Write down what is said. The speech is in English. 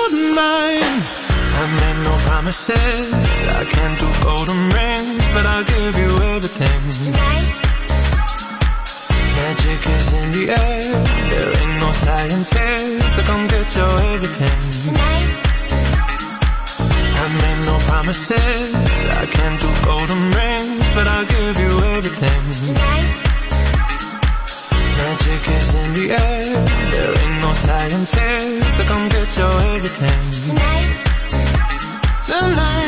tonight. I made no promises, I can't do golden rings, but I'll give you everything. Tonight. Magic is in the air, there ain't no science here, so come get your everything. Tonight. I made no promises, I can't do golden rings, but I'll give you everything. Tonight. Magic is in the air, there ain't no science here, so come get your everything. Tonight. Tonight.